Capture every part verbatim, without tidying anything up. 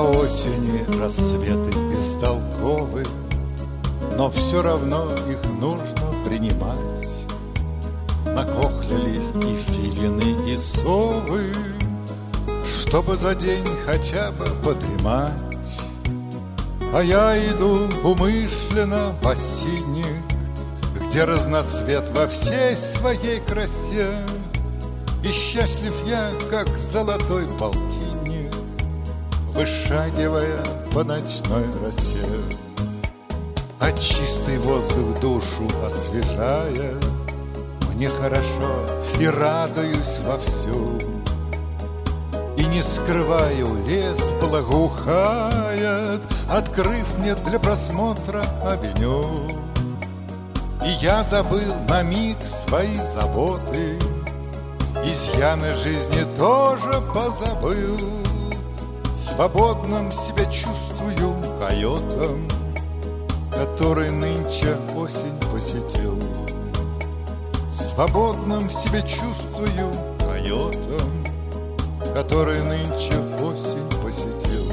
осени рассветы бестолковы, но все равно их нужно принимать. Накохлялись и филины, и совы, чтобы за день хотя бы подремать. А я иду умышленно в осинник, где разноцвет во всей своей красе, и счастлив я, как золотой полтинник, вышагивая по ночной росе. А чистый воздух душу освежая, мне хорошо и радуюсь вовсю. И не скрываю, лес благоухает, открыв мне для просмотра авеню. И я забыл на миг свои заботы, изъяны жизни тоже позабыл. Свободным себя чувствую койотом, который нынче осень посетил. Свободным себя чувствую койотом, который нынче осень посетил.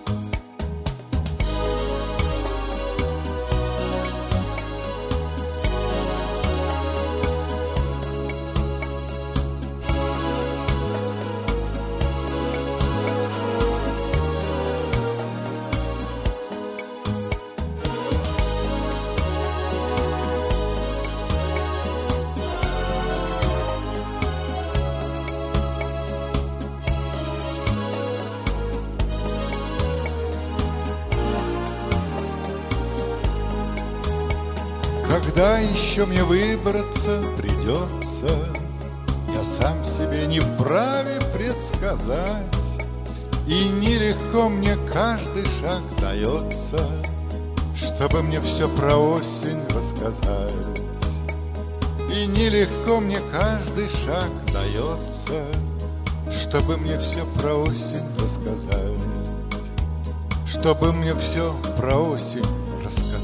Когда еще мне выбраться придется, я сам себе не вправе предсказать. И нелегко мне каждый шаг дается, чтобы мне все про осень рассказать. И нелегко мне каждый шаг дается, чтобы мне все про осень рассказать. Чтобы мне все про осень рассказать.